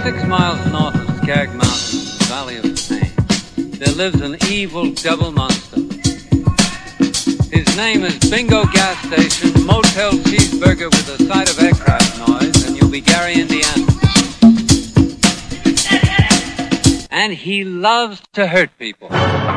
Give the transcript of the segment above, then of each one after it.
6 miles north of Skag Mountain, the Valley of Pain, there lives an evil devil monster. His name is Bingo Gas Station, Motel Cheeseburger with a side of aircraft noise, and you'll be Gary, Indiana. And he loves to hurt people.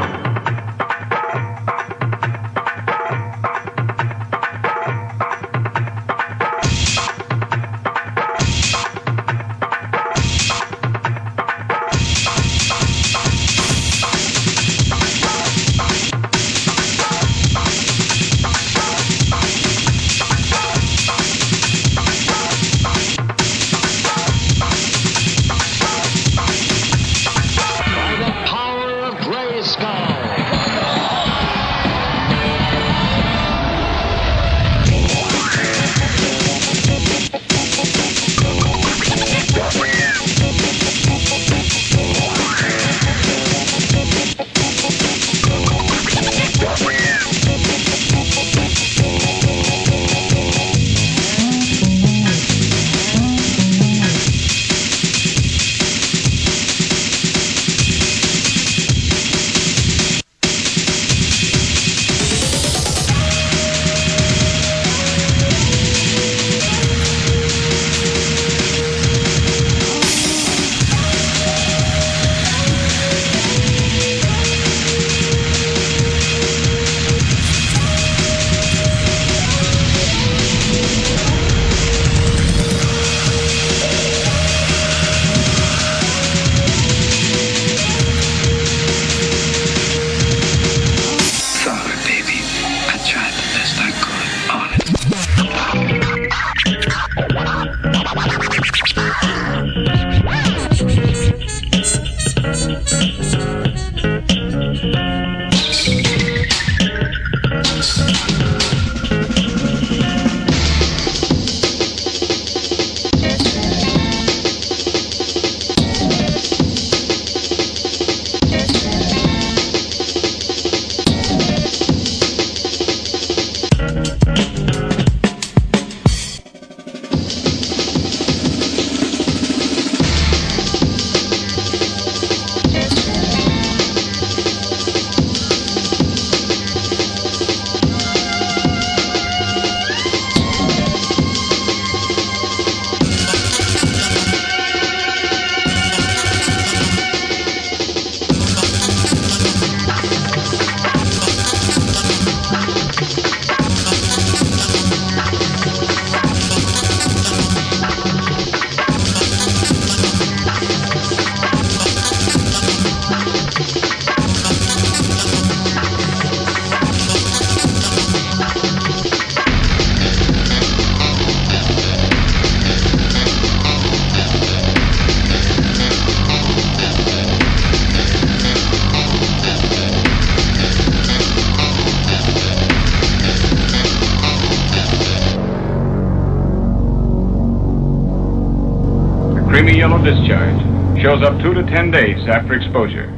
Creamy yellow discharge shows up 2 to 10 days after exposure.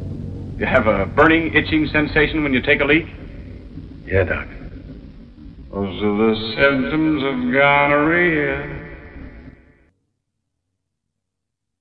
You have a burning, itching sensation when you take a leak? Yeah, Doc. Those are the symptoms of gonorrhea.